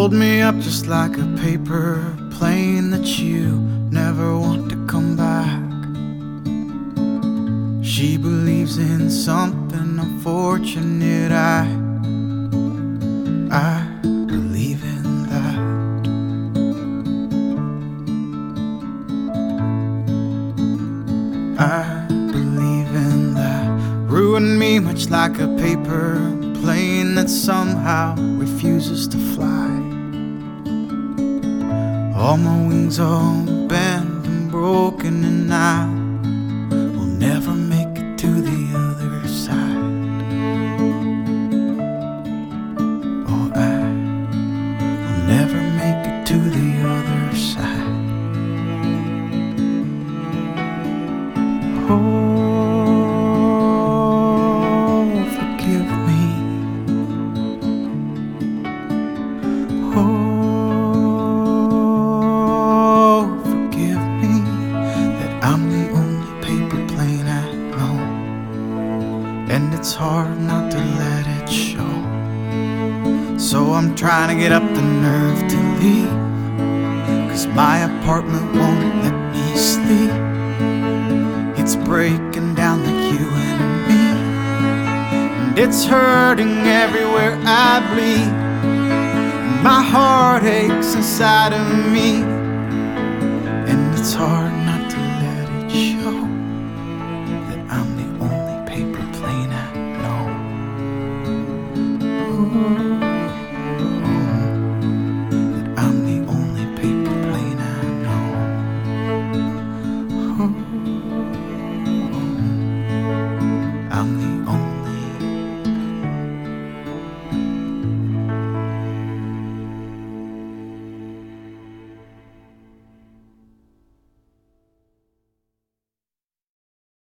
Hold me up just like a paper plane that you never want to come back. She believes in something unfortunate. I believe in that. I believe in that. Ruin me much like a paper plane that somehow refuses to fly. All my wings all bent and broken, and I will never make it to the other side. Oh, I will never make it to the other side. Oh, forgive me. Oh, forgive me that I'm the only paper plane I know, and it's hard not to let it show. So I'm trying to get up the nerve to leave, 'cause my apartment won't let me sleep. It's breaking down like you and me, and it's hurting everywhere I bleed. My heart aches inside of me.